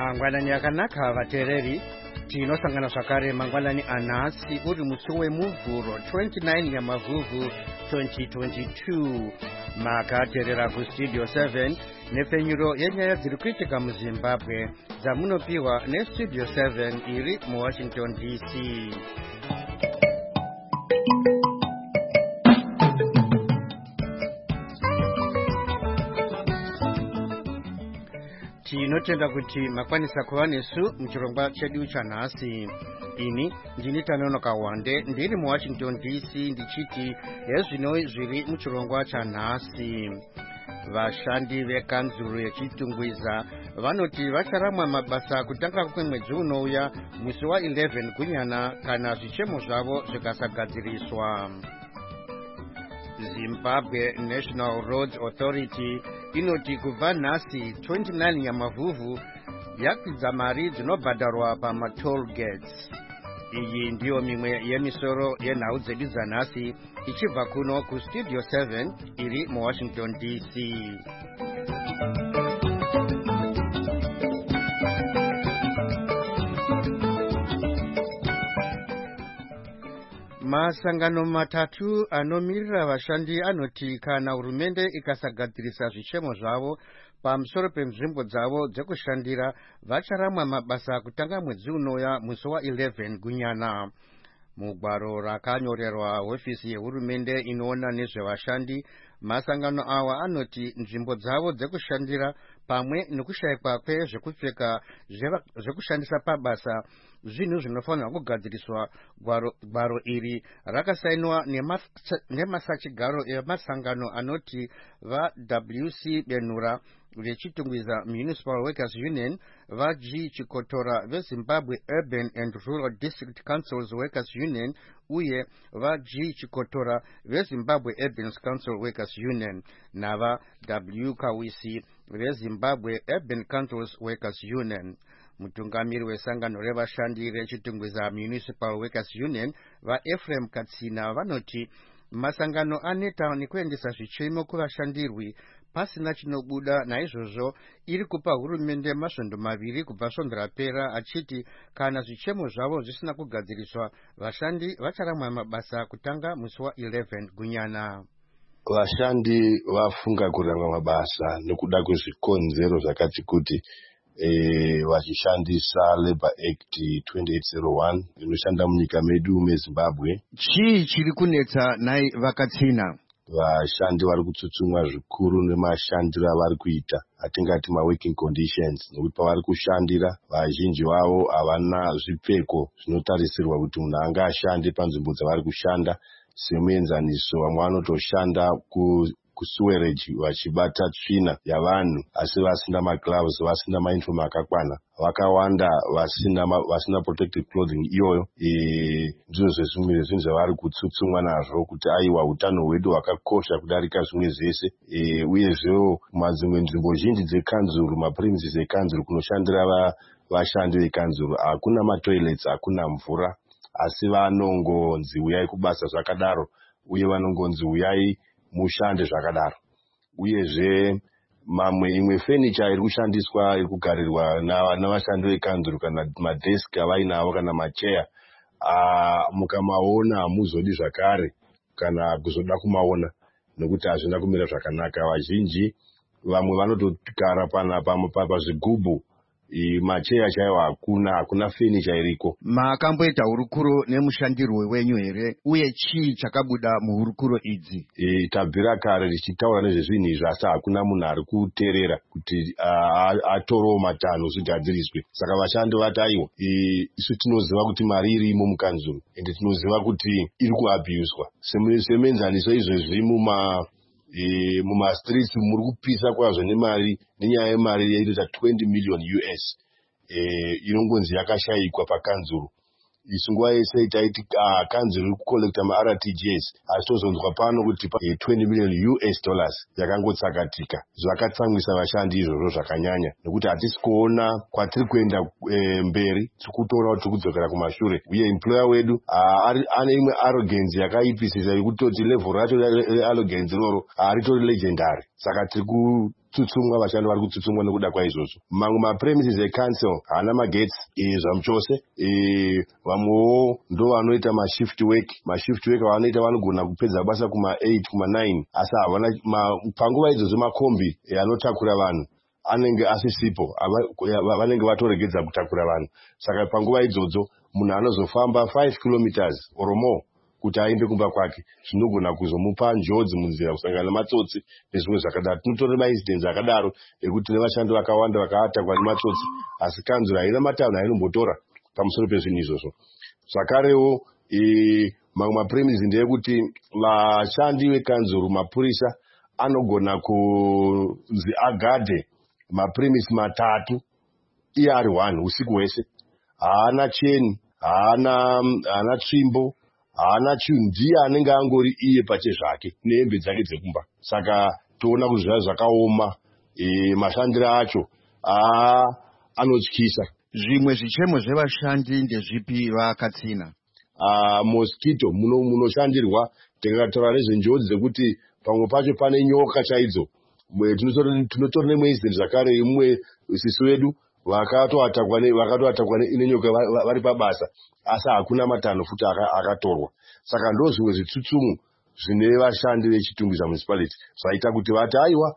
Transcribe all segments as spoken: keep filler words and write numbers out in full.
mangwanani akanaka vateereri tinosangana zvakare mangwanani anhasi uri musi wemuvhuro twenty-nine yamavhuvhu twenty twenty-two makateerera kustudio seven nepfenyuro yenyaya dziri kuitika muzimbabwe dzamunopiwa nestudio seven iri muwashington D C. tinotenda kuti makwanisa kuva nesu muchirongwa chedu chanhasi. ini ndini Tanonoka Wande ndiri muwashington D C ndichiti hezvino zviri muchirongwa chanhasi. vashandi vekanzuru yechitungwiza vanoti vacharamwa mabasa kutanga kwemwedzi unouya musi wa eleven gunyana kana zvichemo zvavo zvikasagadziriswa. Zimbabwe National Roads Authority inoti kubva nhasi twenty-nine yamavhuvhu yakwidza mari dzinobhadharwa pamatoll gates. iyi ndiyo mimwe yemisoro yenhau dzedu dzanhasi ichibva kuno kustudio seven iri muwashington D C. masangano matatu anomirira vashandi anoti kana hurumende ikasagadzirisa zvichemo zvavo pamusoro penzvimbo dzavo dzekushandira vacharamwa mabasa kutanga mwedzi unouya musi wa eleven gunyana. mugwaro rakanyorerwa hofisi yehurumende inoona nezvevashandi, masangano awa anoti nzvimbo dzavo dzekushandira pamwe nekushayikwa kwezvekupfeka zvekushandisa pabasa zvinhu zvinofanirwa kugadziriswa. gwaro, gwaro iri rakasainwa nemasachigaro emasangano anoti va-W C Benhura vechitungwiza Municipal Workers Union, va-G Chikotora veZimbabwe Urban and Rural District Councils Workers Union uye va-G Chikotora veZimbabwe Urban Council Workers Union nava-W Kawisi veZimbabwe Urban Councils Workers Union. mutungamiri wesangano revashandi rechitungwiza Municipal Workers Union va-Ephraim Katsina vanoti masangano aneta nekuendesa zvichemo kuvashandirwi pasina chinobuda. naizvozvo iri kupa hurumende masvondo maviri kubva svondo rapera, achiti kana zvichemo zvavo zvisina kugadziriswa vashandi vacharamwa mabasa kutanga musi wa eleven gunyana. vashandi vafunga kurangwa mabasa nekuda kwezvikonzero zvakati kuti E, vachishandisa Labour Act twenty-eight oh one inoshanda munyika medu meZimbabwe. chii chiri kunetsa nai Vakatsina? vashandi vari kutsutsumwa zvikuru nemashandiro avari kuita, atingati ma-working conditions, nekuti pavari kushandira vazhinji vavo havana zvipfeko zvinotarisirwa kuti munhu anga ashande panzvimbo dzavari kushanda. semuenzaniso vamwe vanotoshanda ku kusuwereji vachibata tsvina yavanhu asi vasina magloves, vasina mauniform akakwana, vakawanda vasina ma, vasina protective clothing. iyoyo e, ndizvo zvezvimwe zvinhu zvavari kutsutsumwa nazvo kuti aiwa utano hwedu hwakakosha kudarika zvimwe zvese. e, uyezvewo madzimwe nzvimbo zhinji dzekanzuru, mapremises ekanzuru kunoshandira va, vashandi vekanzuru hakuna matoilets, hakuna mvura, asi vanongonzi uyai kubasa zvakadaro uye vanongonzi uyai mushande zvakadaro. uyezve mamwe imwe furniture iri kushandiswa iri kugarirwa navashandi vekanzuru kana madesk avainavo kana macheya, mukamaona hamuzodi zvakare kana kuzoda kumaona nokuti hazvina kumira zvakanaka. vazhinji vamwe vanotogara pazvigubhu, macheya chaiwo hakuna, hakuna furniture iriko. makamboita hurukuro nemushandirwe wenyu here, uye chii chakabuda muhurukuro idzi? E, tabvira kare richitaura nezvezvinhu izvi asi hakuna munhu ari kuteerera kuti atorewo matanho zvigadziriswe. saka vashandi vati aiwa, e, isu tinoziva kuti mari irimo mukanzuru ende tinoziva kuti iri kuabhuswa. semuenzaniso izvezvi muma E, mumastreets muri kupisa kwazvo nemari, nenyaya yemari yaitoita twenty million U S e, inongonzi yakashayikwa pakanzuru. isu nguva yese taiti uh, kanzuru iri kukolekta ma-R T G S, asi tozonzwa pano kuti e, twenty million U S dollars yakangotsakatika. zvakatsamwisa vashandi izvozvo zvakanyanya, nekuti hatisi kuona kwatiri kuenda e, mberi, tiri kutoona kuti tiri kudzokera kumashure. uye employer wedu uh, ane imwe arrogance yakaipisisa yekutoti level racho rearrogance iroro haritori legendary. saka tiri tsutsumwa vashandi vari kutsutsumwa nekuda kwaizvozvo. Mamwe mapremises ecouncil haana magetsi zvamuchose. Vamwewo ndo vanoita mashift work. Mashift work vanoita vanogona kupedza basa kuma eight kuma nine asi havana panguva idzodzo makombi anotakura vanhu anenge asisipo, vanenge vatoregedza kutakura vanhu. Saka panguva idzodzo munhu anozofamba five kilometers or more kuti aende kumba kwake zvinogona kuzomupa njodzi munzira, kusangana nematsotsi nezvimwe zvakadaro. Tinotora maincidents akadaro ekuti nevashandi vakawanda vakatakwa nematsotsi, asi kanzuro haina mataunhu ainombotora pamusoro pezvinhu izvozvo. Zvakarewo mamwe mapremises ndeyekuti vashandi vekanzuro, mapurisa anogona kunzi agadhe mapremises matatu iye ari one usiku hwese. Haana cheni, haana tsvimbo, haana chinhu, ndiye anenge angori iye pache zvake nehembe dzake dzekumba. Saka toona kuti zvava zvakaoma mashandiro acho anotyisa. Zvimwe zvichemo zvevashandi ndezvipi vakatsina? Mosquito munoshandirwa, tikataura nezvenjodzi dzekuti pamwe pacho pane nyoka chaidzo. Tinotora nemwe incident zvakare imwe sisi wedu vakatoatakwa nenyoka vari pabasa asi hakuna matanho futi akatorwa. Saka ndo zvimwe zvitsutsumu zvine vashandi vechitumbisa municipality zvaita kuti vati aiwa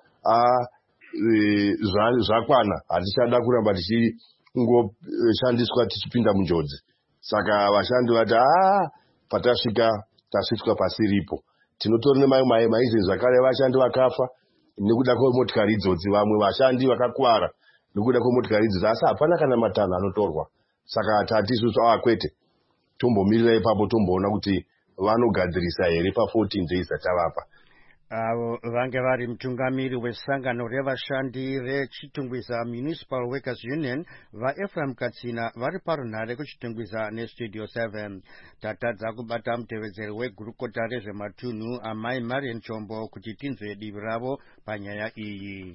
zvakwana, hatichada kuramba tichingoshandiswa tichipinda munjodzi. Saka vashandi vati patasvika tasvitswa pasiripo. Tinotora nemamwe maizeni zvakare vashandi vakafa nekuda kwemotikari idzodzi, vamwe vashandi vakakuwara nekuda kwemotikari idzodzi, asi hapana kana matanho anotorwa. Saka tati isusu kwete tombomirira ipapo tomboona kuti vanogadzirisa here pa fourteen days atavapa. Avo vange vari mutungamiri wesangano revashandi rechitungwiza Municipal Workers Union vaEphraim Katsina vari parunhare kuchitungwiza nestudio seven. Tatadza kubata mutevedzeri wegurukota rezvematunhu amai Marian Chombo kuti tinzwe divi ravo panyaya iyi.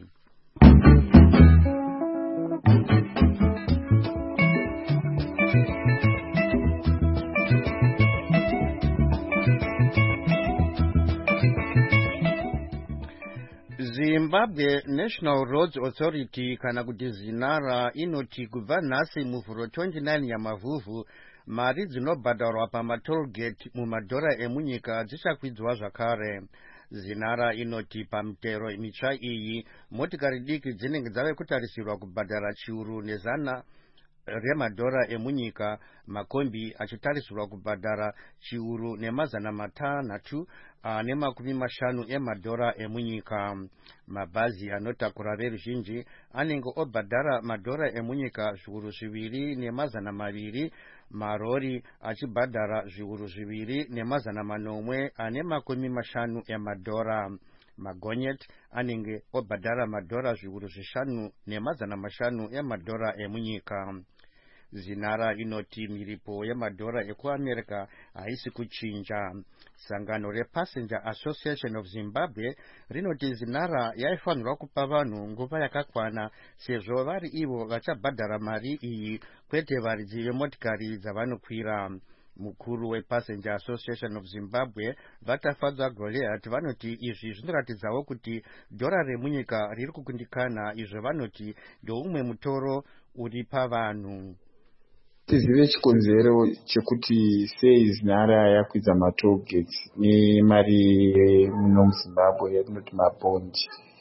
Zimbabwe National Roads Authority kana kuti ZINARA inoti kubva nhasi muvhuro twenty-nine yamavhuvhu mari dzinobhadharwa pamatollgate mumadhora emunyika dzichakwidzwa zvakare. ZINARA inoti pamutero mitsva iyi motikari diki dzinenge dzave kutarisirwa kubhadhara chiuru nezana remadhora emunyika, makombi achitarisirwa kubhadhara chiuru nemazana matanhatu nemakumi mashanu emadhora emunyika. Mabhazi anotakura veruzhinji anenge obhadhara madhora emunyika zviuru zviviri nemazana maviri, marori achibhadhara zviuru zviviri nemazana manomwe ane makumi mashanu emadhora. Magonyeti anenge obhadhara madhora zviuru zvishanu nemazana mashanu emadhora emunyika. ZINARA inoti miripo yemadhora ekuAmerica haisi kuchinja. Sangano rePassenger Association of Zimbabwe rinoti ZINARA yaifanirwa kupa vanhu nguva yakakwana sezvo vari ivo vachabhadhara mari iyi kwete varidzi vemotikari dzavanokwira. Mukuru wePassenger Association of Zimbabwe Vatafadzwa Goliath vanoti izvi zvinoratidzawo kuti dhora remunyika riri kukundikana, izvo vanoti ndoumwe mutoro uri pavanhu. Tizive chikonzero chekuti sei ZINARA yakwidza matollgates nemari muno muZimbabwe yatinoti mabondi.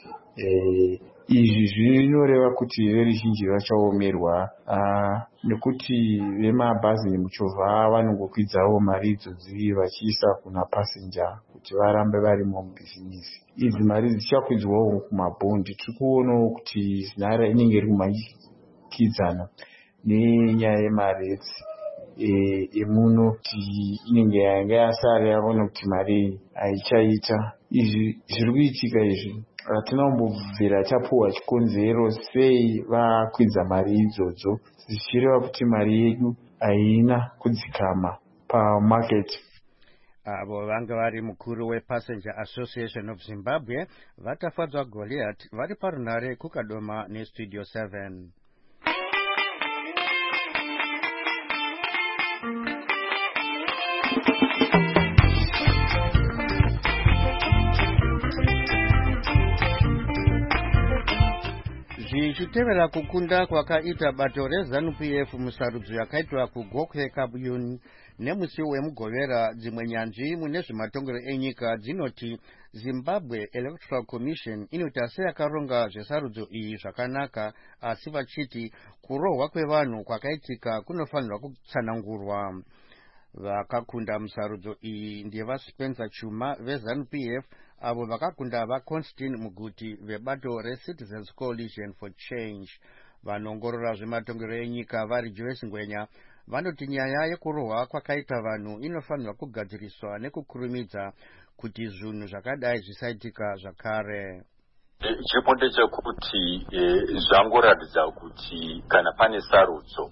Izvi zvinoreva kuti veruzhinji vachaomerwa nekuti vemabhazi nemuchovha vanongokwidzawo mari idzodzi vachiisa kuna passenger kuti varambe varimo mubhizinisi. Idzi mari dzichakwidzwawo kumabondi. Tiri kuonawo kuti ZINARA inenge iri kumanyikidzana nenyaya yemaretsi emuno kuti inenge yanga yasara yaona kuti mari haichaita. Izvi zviri kuitika izvi hatina kumbobvira tapuhwa chikonzero sei vakwidza mari idzodzo, zvichireva kuti mari yedu haina kudzikama pamarket. Avo vanga vari mukuru wePassenger Association of Zimbabwe Vatafadzwa Goliath vari parunhare kukadoma nestudio seven. Zvichitevera kukunda kwakaita bato reZANU-P F musarudzo yakaitwa kuGokwe Kabuyuni nemusi wemugovera, dzimwe nyanzvi mune zvematongero enyika dzinoti Zimbabwe Electoral Commission inoita seyakaronga zvesarudzo iyi zvakanaka, asi vachiti kurohwa kwevanhu kwakaitika kunofanirwa kutsanangurwa. Vakakunda musarudzo iyi ndevaspencer Chuma veZANU-P F, avo vakakunda vaConstantine Muguti vebato reCitizens Coalition for Change. Vanongorora zvematongero enyika vari Joyce Ngwenya vanoti nyaya yekurohwa kwakaita vanhu inofanirwa kugadziriswa nekukurumidza kuti zvinhu zvakadai zvisaitika zvakare. Chipo ndechekuti zvangoratidza kuti kana pane sarudzo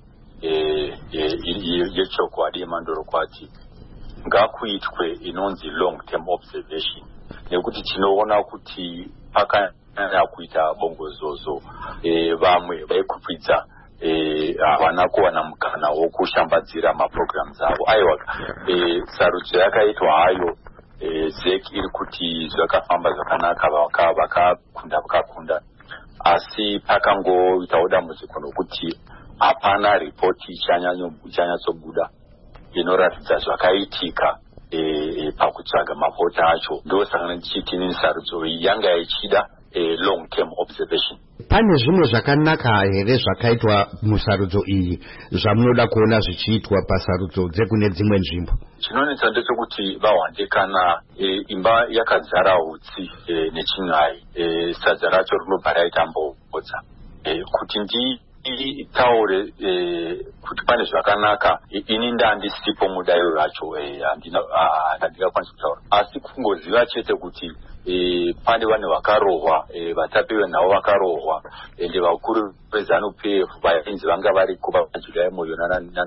yechokwadi yemandorokwati ngakuitwe inonzi long term observation, nekuti tinoona kuti pakanyanya kuita bongozozo vamwe vaikupidza havana kuwana mukana wokushambadzira maprograms avo. Aiwa, sarudzo yakaitwa hayo, Z E C iri kuti zvakafamba zvakanaka, vakakunda vakakunda, asi pakangoitawo dambudziko nokuti hapana ripoti ichanyatsobuda inoratidza zvakaitika pakutsvaga mavhota acho. Ndosaka ndichiti nini sarudzo iyi yanga ichida long term observation. Pane zvimwe zvakanaka here zvakaitwa musarudzo iyi zvamunoda kuona zvichiitwa pasarudzo dzekune dzimwe nzvimbo? Chinonetsa ndechekuti vawande kana imba yakadzara utsi nechin'ai, sadza racho rinobva raita mbodza. Kuti ndi taure kuti pane zvakanaka, ini ndandisipo mudayo racho, handingakwanisi kutaura, asi kungoziva chete kuti pane vanhu vakarohwa, vatapi venhau vakarohwa, ende vakuru veZANU-P F vainzi vanga vari kuva July Moyo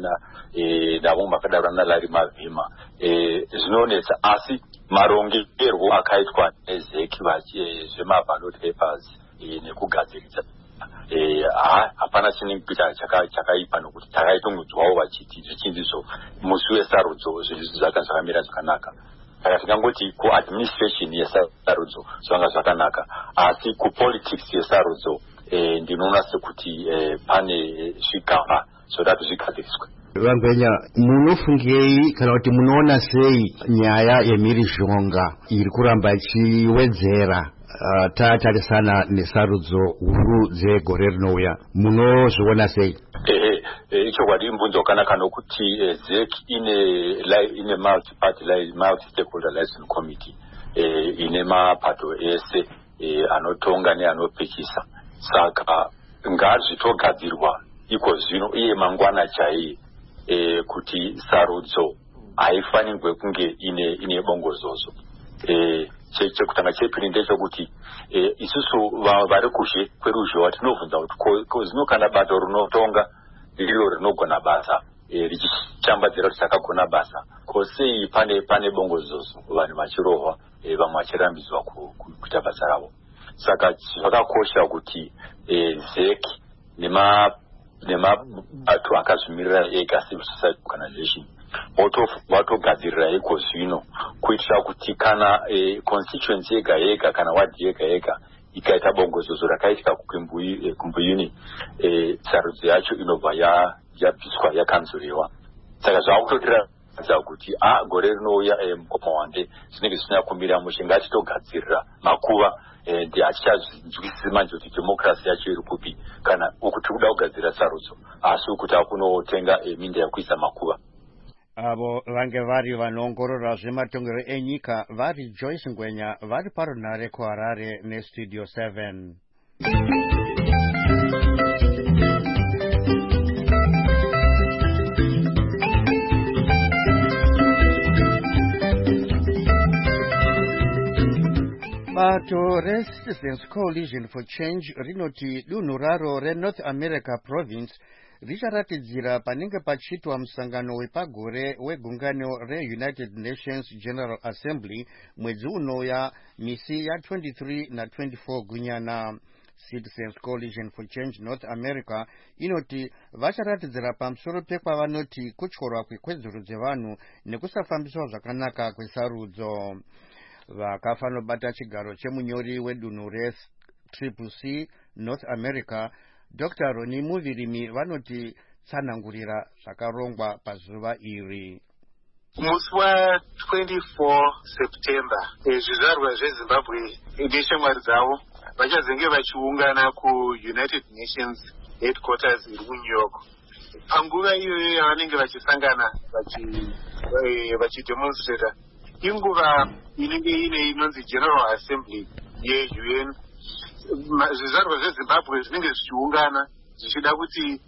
navo vakadaro naLarry Mavhima. Zvinonetsa, asi marongerwo akaitwa neZ E C zvemaballot papers nekugadziridza hapana chinenge kuita chakaipa, nokuti takaitongodzwawo vachiti zvichinzizvo musi wesarudzo zvinhu zvanga zvakamira zvakanaka. Saka tingangoti kuadministration yesarudzo zvanga zvakanaka, asi kupolitics yesarudzo ndinoona sekuti pane zvigaba zvoda kuti zvigadziriswe. Vangwenya, munofungei kana kuti munoona sei nyaya yemhirizhonga iri kuramba ichiwedzera Uh, tatarisana nesarudzo huru dzegore rinouya, munozviona sei? Ehe, ichokwadi imbunzo yakanaka nokuti Z E C ine ine multi party multi stakeholder liaison committee ine mapato ese anotonga neanopikisa. Saka ngazvitogadzirwa iko zvino iye mangwana chaiye kuti sarudzo haifanirwe kunge ine ine bongozozo. Chekutanga chepiri ndechekuti isusu vari kushe kweruzhowa tinobvunza kuti zvinokana bato rinotonga ndiro rinogona basa richishambadzira kuti takagona basa, kosei pane pane bongozozo vanhu vachirohwa, vamwe vachirambidzwa kuita basa ravo. Saka zvakakosha kuti Z E C nemabato akazvimirira ega civil society organization vatogadzirira iko zvino kuitira kuti kana constituency yega yega kana wadi yega yega ikaita bongozozo rakaitika kuKumbuyuni, sarudzo yacho inobva yapiswa yakanzuriwa. Saka zvakutotira kuti a gore rinouya mukoma zvinenge zvisina kumira mushe, ngatitogadzirira makuva ndi hatichazwisisi manje kuti demokrasi yacho iri kupi kana ukuti kuda kugadzira sarudzo asi ukuti akunotenga minda yakuisa makuva. Avo vange vari vanongorora zvematongero enyika vari Joyce Ngwenya vari parunare kuHarare neStudio seven. Bato reCitizens Coalition for Change rinoti dunhu raro reNorth America Province richaratidzira panenge pachitwa musangano wepagore wegungano reUnited Nations General Assembly mwedzi unouya misi ya twenty-three na twenty-four gunyana. Citizens Coalition for Change North America inoti vacharatidzira pamusoro pekwavanoti kutyorwa kwekwedzero dzevanhu nekusafambiswa zvakanaka kwesarudzo. Vakafanobata chigaro chemunyori wedunhu triple C North America Doctor Roni Muvirimi vanoti tsanangurira zvakarongwa pazuva iri. Musi wa-twenty-four September zvizvarwa zveZimbabwe neshamwari dzavo vachazenge vachiungana kuUnited Nations headquarters iri kuNew York. Panguva iyoyo yavanenge vachisangana vachidemonstrata inguva inenge ine inonzi General Assembly ye-U N. Zvizvarwa zveZimbabwe zvinenge zvichiungana zvichida kuti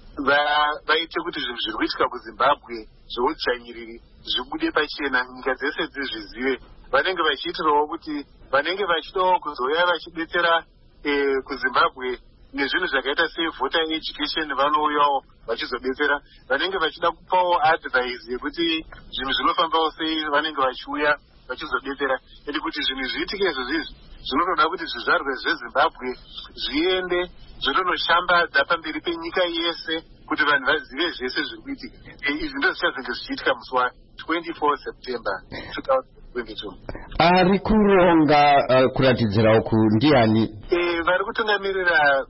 vaite kuti zvinhu zviri kuitika kuZimbabwe zveudzvanyiriri zvibude pachena, nyika dzese dzizvizive. Vanenge vachiitirawo kuti vanenge vachidawo kuzouya vachidetsera kuZimbabwe nezvinhu zvakaita sevoter education vanouyawo vachizodetsera. Vanenge vachida kupawo advice yekuti zvinhu zvinofambawo sei vanenge vachiuya vachizodetsera. Ende kuti zvinhu zviitike izvozvizvi zvinotoda kuti zvizvarwe zveZimbabwe zviende zvotonoshambadza pamberi penyika yese kuti vanhu vazive zvese zviri kuitika. Izvi ndo zvichazenge zvichiitika musi wa-twenty-four September twenty twenty-two. Ari kuronga uh, kuratidzira uku ndiani? E, vari kutungamirira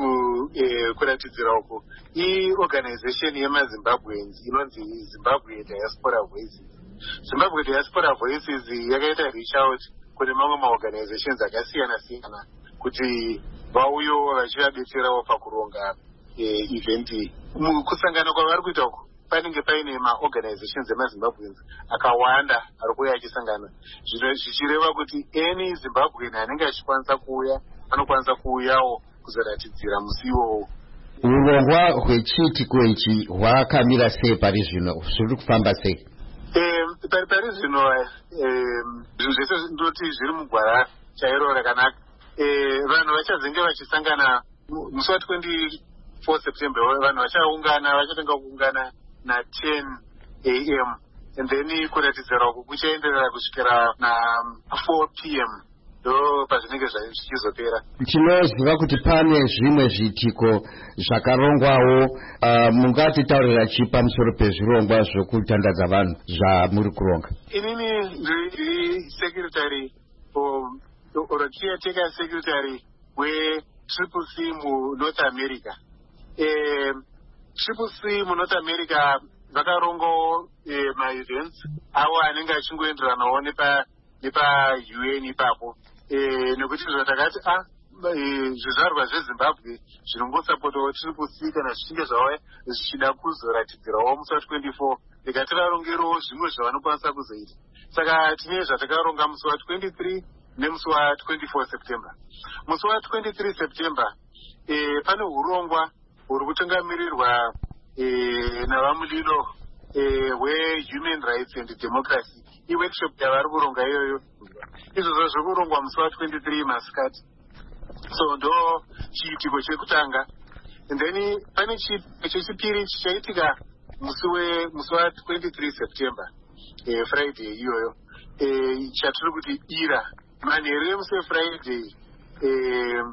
kuratidzira uku iorganization yemaZimbabweans inonzi Zimbabwe Diaspora Voices. Zimbabwe Diaspora Voices yakaita reach out kune mamwe maorganizations akasiyana siyana kuti vauyo vachivadetserawo pakuronga event iyi. Kusangana kwavari kuita uku panenge paine maorganizations emaZimbabweans akawanda ari kuuya achisangana, zvichireva kuti any Zimbabwean anenge achikwanisa kuuya anokwanisa kuuyawo kuzoratidzira musi iwowo. Urongwa hwechiitiko ichi hwakamira sei pari zvino, zviri kufamba sei? Pari zvino zvinhu zvese ndoti zviri mugwara chairo rakanaka. Vanhu vachazenge vachisangana musi wa-twenty-four September. Vanhu vachaungana vachatanga kuungana na ten A M and then kuratidzira uku kuchaenderera kusvikira na four P M ndo pazvinenge zvichizopera. Tinoziva kuti pane zvimwe zviitiko zvakarongwawo, uh, mungatitaurira chi pamusoro pezvirongwa zvokutandadza vanhu zvamuri kuronga? Inini ndiri secretary or caretaker secretary we-Triple C mu North America. Eh, Triple C mu North America vakarongawo eh, ma-events avo anenge achingoenderanawo nepa nepa-U N ipapo. Eh, nekuti zvatakati ah zvizvarwa zveZimbabwe zvinongosapotawo Triple C kana zvichinge zvauya zvichida kuzoratidzirawo musi wa-twenty-four ndikati varongerowo zvimwe zvavanokwanisa kuzoita. Saka tine zvatakaronga musi wa-twenty-three nemusi wa-twenty-four September. Musi wa-twenty-three September eh, pane urongwa huri kutungamirirwa eh, navamulilo eh, we-Human Rights and Democracy. I-workshop yavari kuronga iyoyo izvozvo zviri kurongwa musi wa-twenty-three masikati. So ndo chiitiko chekutanga. And then pane chiitiko chechipiri chichaitika musi wa-twenty-three September eh, Friday iyoyo eh, chatiri kuti ira manheru emusi weFriday eh,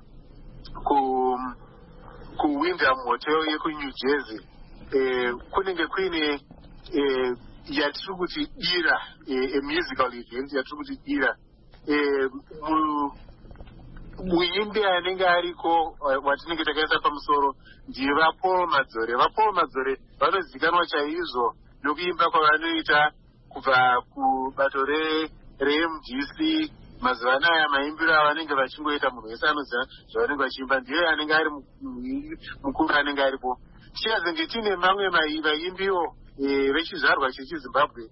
ku kuWindham Hotel yekuNew Jersey eh, kunenge kuine eh, yatiri kuti ira eh, a musical event yatiri kuti ira eh, mu muimbi anenge ariko watinenge takaisa pamusoro ndiye vaPaul Madzore. VaPaul Madzore vanozikanwa chaizvo nokuimba kwavanoita kubva kubato re-M D C. Mazuva anaya maimbiro avanenge vachingoita munhu wese anoziva zvavanenge vachiimba ndiye anenge ari mukuru anenge aripo. Tichazenge tine mamwe vaimbiwo vechizvarwa chechiZimbabwe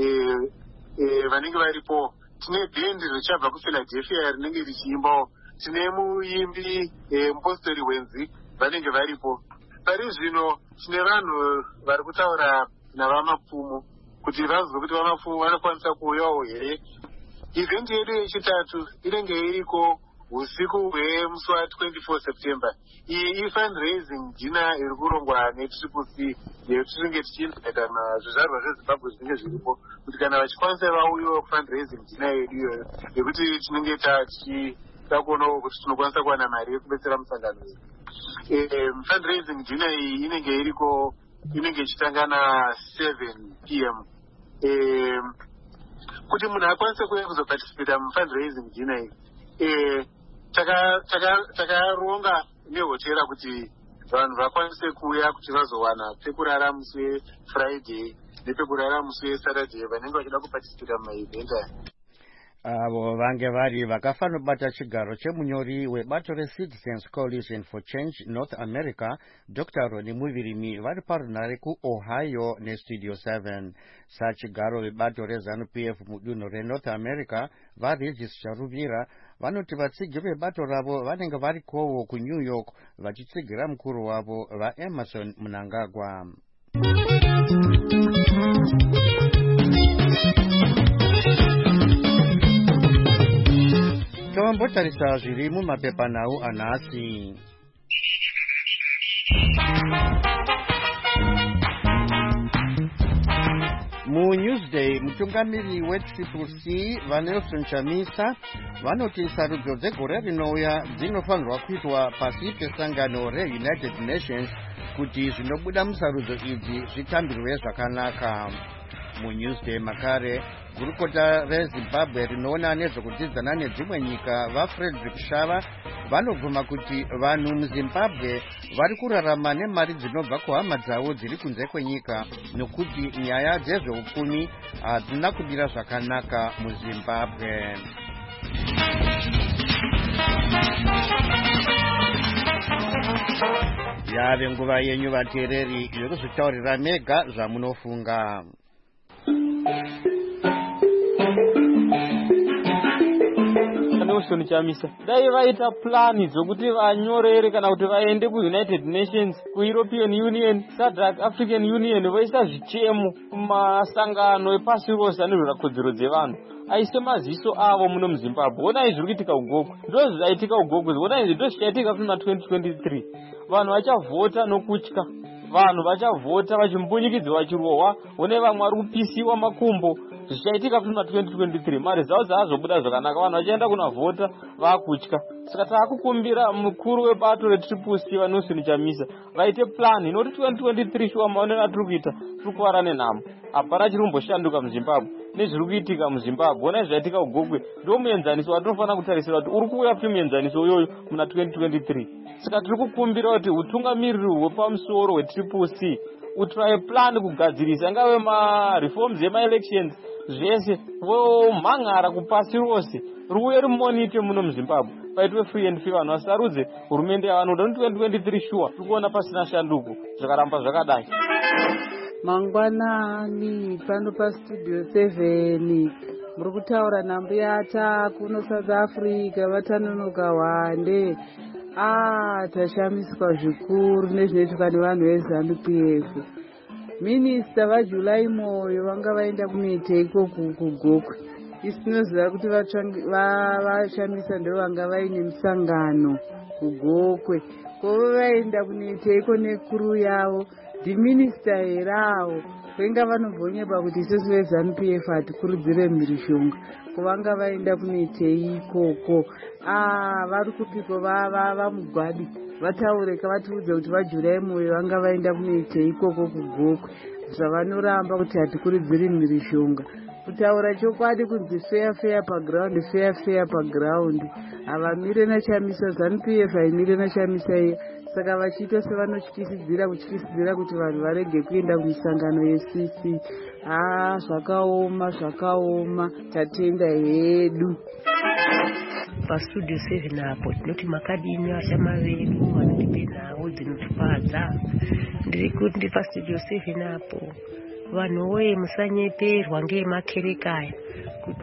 vanenge varipo. Tine bhendi richabva kuPhiladelphia rinenge richiimbawo. Tine muimbi mupostori wenzi vanenge varipo. Pari zvino tine vanhu vari kutaura navamapfumo kuti vanzwe kuti vamapfumo vanokwanisa kuuyawo here. Event yedu yechitatu inenge iriko usiku hwemusi wa-twenty-four September. Iyi i-fundraising dina iri kurongwa ne-Triple C yetinenge tichiita nazvizvarwa zveZimbabwe zvinenge zviripo kuti kana vachikwanisa vauyiwo fundraising dina yedu iyoyo yekuti tinenge tichida kuonawo kuti tinokwanisa kuwana mari yekubetsera musangano wedu. Eh, fundraising dina iyi inenge iriko inenge ichitanga na seven P M Eh, kuti munhu akwanise kuuya kuzoparticipata mufundraising dina iyi eh, takaronga nehotera kuti vanhu vakwanise kuuya kuti vazowana pekurara musi wefriday nepekurara musi wesaturday vanenge vachida kupatisipita mumaevent aya. avo vange vari vakafanobata chigaro chemunyori webato reCitizens Coalition for Change North America Doctor Roni Muvirimi vari parunare kuOhio neStudio seven. Sachigaro vebato reZANU-P F mudunhu reNorth America vaRegis Charuvira vanoti vatsigi vebato ravo vanenge varikowo kuNew York vachitsigira mukuru wavo vaEmerson Mnangagwa. Tombotarisa zviri mumapepanhau anhasi. MuNewsday mutungamiri weTriple C vaNelson Chamisa vanoti sarudzo dzegore rinouya dzinofanirwa kuitwa pasi pesangano reUnited Nations kuti zvinobuda musarudzo idzi zvitambirwe zvakanaka. MuNewsday makare gurukota reZimbabwe rinoona nezvekudzidzana nedzimwe nyika vaFrederick Shava vanobvuma kuti vanhu muZimbabwe vari kurarama nemari dzinobva kuhama dzavo dziri kunze kwenyika nokuti nyaya dzezveupfumi hadzina kudira zvakanaka muZimbabwe. Yave nguva yenyu vateereri yekuzvitaurira mega zvamunofunga. Nelson Chamisa dai vaita plani dzokuti vanyorere kana kuti vaende kuUnited Nations, kuEuropean Union, SADC, African Union voisa zvichemo kumasangano epasi rose anorwira kodzero dzevanhu aise maziso avo muno muZimbabwe. Onai zviri kuitika ugokwe, ndo zvaitika ugokwe, onai ndo zvichaitika kuma twenty twenty-three. Vanhu vachavhota nokutya, vanhu vachavhota vachimbunyikidzwa vachirohwa, one vamwe vari kupisiwa makumbo. Zvichaitika kuma twenty twenty-three, mari dzavo dzaazobuda zvakanaka, vanhu vachienda kunavhota vakutya. Saka taakukumbira mukuru webato reTriple C vaNelson Chamisa vaite plan inoti twenty twenty-three shuwa maonero atiri kuita tiri kuvara nenhamo. Hapana chiri kumboshanduka muZimbabwe nezviri kuitika muZimbabwe. Onai zvaitika ugokwe ndo muenzaniso watinofanira kutarisira kuti uri kuuya futi muenzaniso uyoyo muna twenty twenty-three. Saka tiri kukumbira kuti utungamiriri hwepamusoro hweTriple C utraye plan kugadzirisa ngave mareforms emaelections zvese vomhan'ara kupasi rose riuye rimonite muno muZimbabwe paitwe free and fair, vanhu vasarudze hurumende yavanoda. Ni twenty twenty-three shuwa tiri kuona pasina shanduko zvakaramba zvakadai. Mangwanani pano paStudio seven muri kutaura nhamba yata kuno South Africa vatanonoka wande. Ah, tashamiswa zvikuru nezvinoitika nevanhu veZANU-P F. Minista vaJulai Moyo vanga vaenda kunoite ikoko kugokwe. Isi tinoziva kuti vashamisa ndo vanga vaine musangano kugokwe. Kove vaenda kunoite iko nekuru yavo ndiminista heravo venga vanombonyeba kuti isusu veZANU-P F hatikurudzire mhirishonga kuvanga vaenda kunoite ikoko. Ah, vari kupiko vamugwadi vataureka vatiudze kuti vaJulai Moyo vanga vaenda kunoite ikoko kugokwe zvavanoramba kuti hatikurudziri mhirishonga. Kutaura chokwadi kunzi fair fair paground, fair fair paground. Havamire naChamisa, ZANU-P F haimire naChamisa iya. Saka vachiita sevanotyisidzira kutyisidzira kuti vanhu varege kuenda kumisangano yeC C. Ah, zvakaoma zvakaoma, tatenda hedu. PaStudio seven apo tinoti makadini vashama vedu vanotipe nhau dzinotifadza. Ndiri kuti ndi paStudio seven apo vanhu woye musanyeperwa ngemakerekaya kuti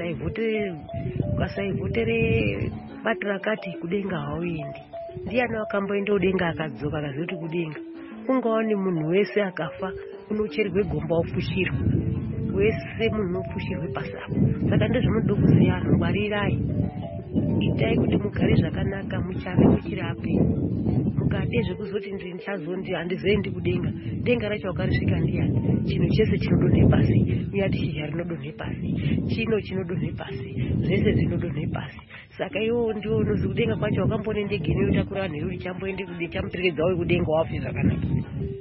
ukasaivhotere bato rakati kudenga hauendi. Ndiani wakamboenda kudenga akadzoka akaziva kuti kudenga ungawa nemunhu wese akafa unochererwe gomba ofushirwa, wese munhu ofushirwe pasapo. Saka ndozvinoda kuziya anhu, ngwarirai, itai kuti mugare zvakanaka, muchave muchirape. Mukade zvekuzoti ndichazondi handizoendi kudenga, denga racho wakarisvika ndiani? Chinhu chese chinodonhe pasi, uyati shizha rinodonhe pasi, chino chinodonhe pasi, zvese zvinodonhe pasi. Saka iwo ndiwo unozi kudenga kwacho wakambone ndege inotakura vanhu iri chamboende kudenga chamuperekedza uye kudenga wafe zvakanaka.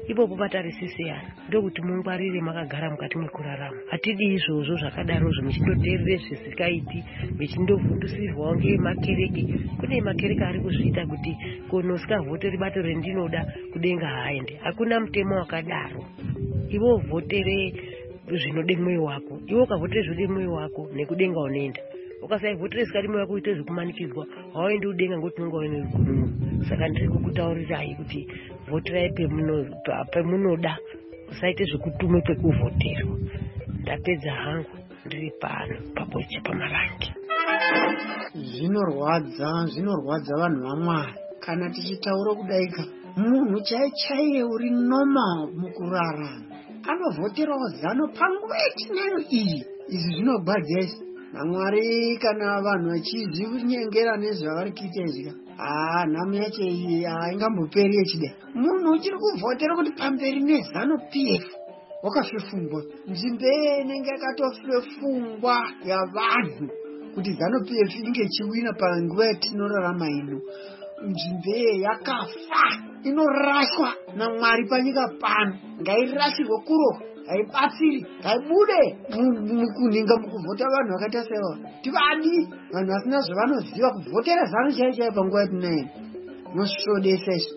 ipopo patari C C R ndokuti mungwarire makagara mukati mwekurarama. Hatidi izvozvo zvakadarozvo mechindoteerere zvisikaiti, mechindovhundusirwawo ngemakereke. Kune makereke ari kuzviita kuti kunosika-vhotere bato rendinoda kudenga haende. Hakuna mutemo wakadaro. Iwo vhotere zvinode mwoyo wako. Iwo ukavhotere zvinode mwoyo wako nekudenga unoenda. Ukasaivhotere zvikadi mwoyo wako uite zvekumanikidzwa, hawaendi kudenga ngoti unonga une rugununu. Saka ndiri kukutaurirai kuti vhoterai pemunoda, usaite zvekutume pekuvhoterwa. Ndapedza hangu ndiri pano paboche pamarangi. Zvinorwadza, zvinorwadza vanhu vaMwari. Kana tichitaura kudaika, munhu chaiye uri normal mukurarama anovhoterawo zano panguva yetinayo iyi. Izvi zvinogwadzesa naMwari. Kana vanhu vachizvinyengera nezvavari kuita izvi, ah, nhamo yacho iyi haingamboperi yechidai. Munhu uchiri kuvhotera kuti pamberi nezano P F wakafefungwa. Nzvimbo inenge yakatofefungwa yavanhu kuti zano P F inge ichiwina panguva yatinorarama ino. Nzvimbo yakafa, inorashwa naMwari panyika pano. Ngairashirwe kuro, haibatsiri, ngaibude mukuninga mukuvhota vanhu vakaita saiva. Tivadi vanhu vasina zvavanoziva kuvhotera zano chaiyo chaiyo panguva yatinayo. Nosvodesa izvo.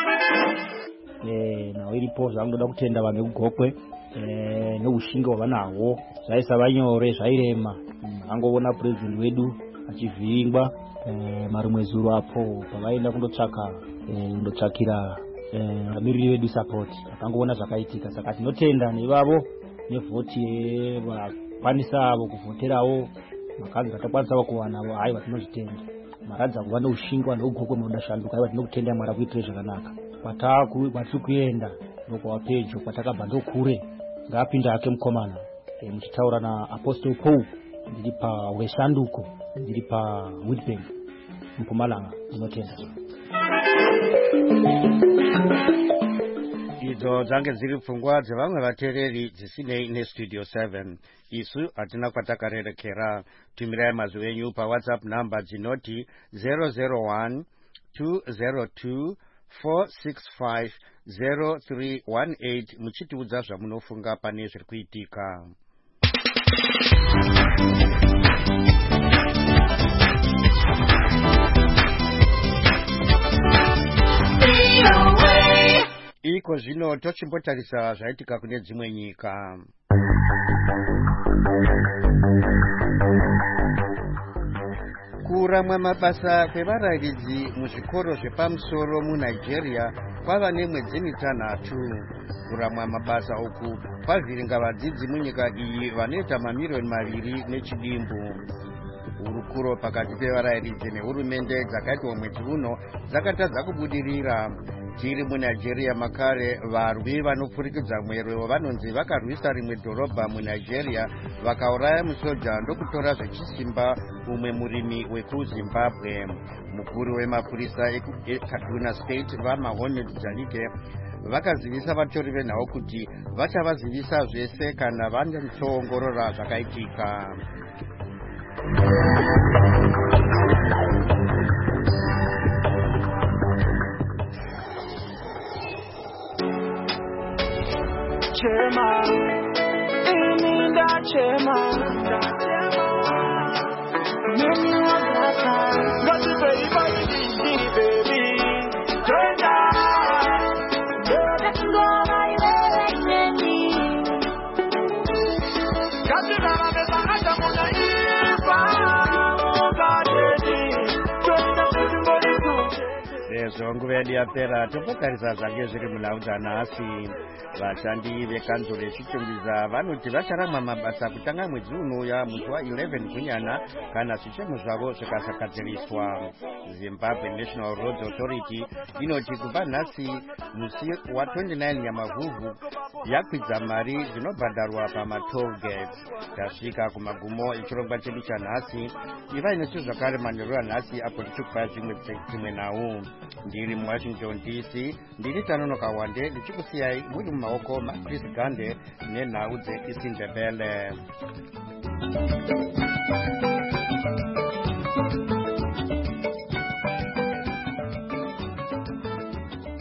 Eh, nawo iripo zvangoda kutenda vanhu vekugokwe eh neushinga hwavanahwo zvaisava nyore zvairema. Angoona president wedu achivhingwa eh marimwe zuro apo pavaenda kundotsvaka eh kundotsvakira eh vamiriri vedu support. Akangoona zvakaitika, saka tinotenda nevavo nevhoti vakwanisa avo kuvhoterawo makazi vatakwanisa kuwanavo. Hai, vatinozvitenda maradza kuva neushinga neugokwe munoda shanduka. Hai, vatinokutenda Mwari kuitire zvakanaka. Kwatiri kuenda ndokwava pedyo, kwatakabva ndokure. Ngaapinde hake mukomana. E, muchitaura naApostle Paul ndiri pawesanduko, ndiri paWitbank muPumalanga. Ndinotenda. Idzo dzange dziri pfungwa dzevamwe vateereri dzisinei nestudio seven. Isu hatina kwatakarerekera. Tumirai mazwi enyu paWhatsApp namba dzinoti zero zero one two zero two four six five zero three one eight muchitiudza zvamunofunga pane zviri kuitika. Iko zvino tochimbotarisa zvaitika kune dzimwe nyika. Kuramwa mabasa kwevarayiridzi muzvikoro zvepamusoro muNigeria kwava nemwedzi mitanhatu. Kuramwa mabasa uku kwavhiringa vadzidzi munyika iyi vanoita mamiliyoni maviri nechidimbu. Hurukuro pakati pevarayiridzi nehurumende dzakaitwa mwedzi uno dzakatadza kubudirira. Tiri muNigeria makare, varwi vanopfurikidza mwero vanonzi vakarwisa rimwe dhorobha muNigeria vakauraya musoja ndokutora zvechisimba umwe murimi wekuZimbabwe. Mukuru wemapurisa eKaduna State vaMahoned Jalike vakazivisa vatori venhau kuti vachavazivisa zvese kana vanotsoongorora zvakaitika. Chema, ininda chema, mimi wakata, ngati baby baby baby, twenda, twenda ngoma ile nini, ngati baba beba hata muna ifa, ngati twenda ngori tu. Sezvo nguva yedu yapera, topotarisa zvange zviri munhau nhasi. Vashandi vekanzuro yechitungwiza vanoti vacharamwa mabasa kutanga mwedzi unouya musi wa11 Gunyana kana zvichemo zvavo zvikasagadziriswa. Zimbabwe National Roads Authority inoti kubva nhasi musi wa29 Nyamavhuvhu yakwidza mari dzinobhadharwa pamatoll gates. Tasvika kumagumo echirongwa chedu chanhasi. Ivai nesu zvakare manheru anhasi apo tichikupa zvimwe dzimwe nhau. Ndiri muWashington D C, ndiri Tanonoka Wande ndichikusiyai muri mumaoko maChris Gande nenhau dzeIsindebele.